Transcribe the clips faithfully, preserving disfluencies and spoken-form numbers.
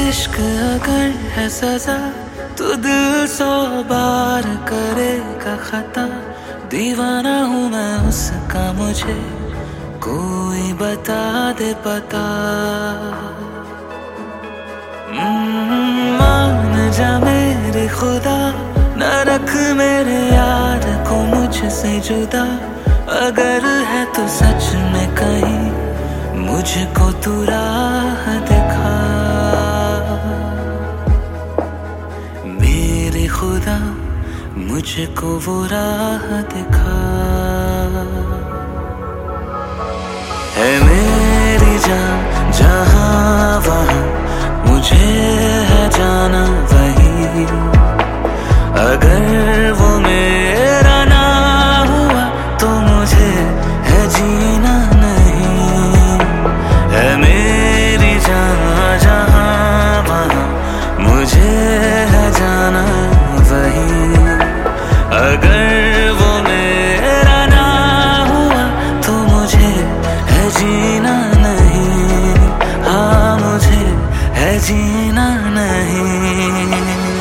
इश्क अगर है सजा तो दिल सौ बार करेगा खता। दीवाना हूँ मैं उसका, मुझे कोई बता दे पता। मान जा मेरे खुदा, न रख मेरे यार को मुझसे जुदा। अगर है तो सच में कहीं मुझको तू राह दिखा। मेरे खुदा मुझको वो राह दिखा। है मेरी जान जहाँ वहाँ, मुझे है जाना वही। अगर वो मेरा ना हुआ तो मुझे है जीना नहीं। है मेरी जान जहाँ वहाँ, मुझे है जाना वही। अगर वो मेरा ना हुआ तो मुझे है जीना नहीं। हाँ, मुझे है जीना नहीं।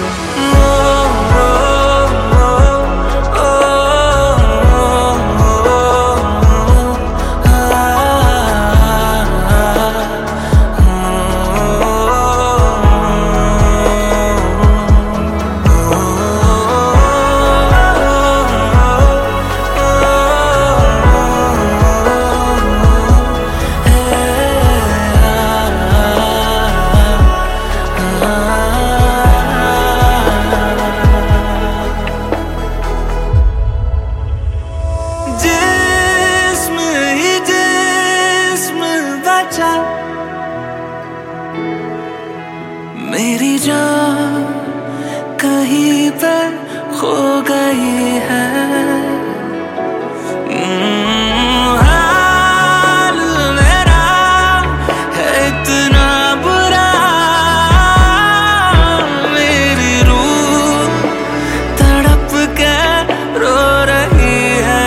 मेरी जान कहीं पर खो गई है। हाल मेरा है इतना बुरा, मेरी रूह तड़प के रो रही है।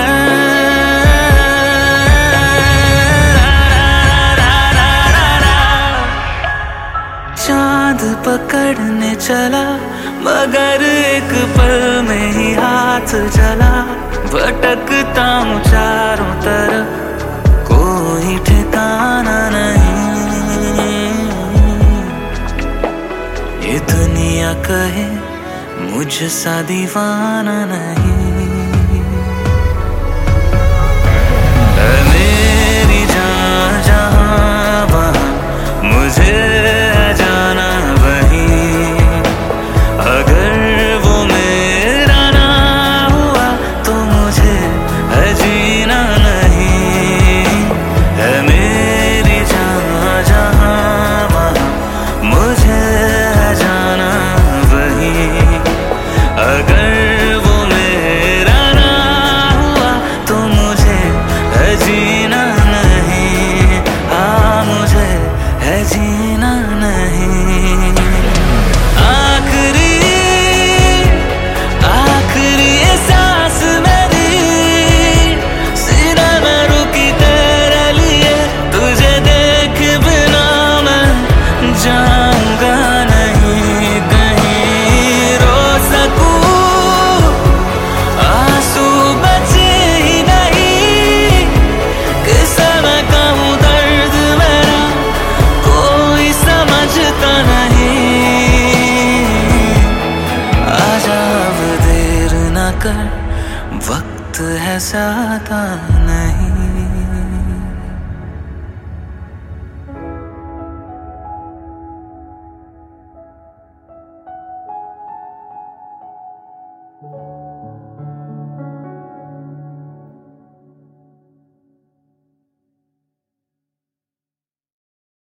चांद पकड़ने चला मगर एक पल में ही हाथ जला। भटकता हूँ चारों तरफ, कोई ठिकाना नहीं। ये दुनिया कहे मुझसा दीवाना नहीं। मेरी जान जहाँ वहाँ, मुझे जीना नहीं। आखिरी आखिरी सांस मेरी सीने में रुकी तेरे लिए। तुझे देख बिना मैं जाऊंगा नहीं कहीं। रो सकूं आंसू बचे ही नहीं, किसे मैं कहूँ दर्द मेरा समझता नहीं। आजा अब देर न कर, वक्त है ज्यादा नहीं।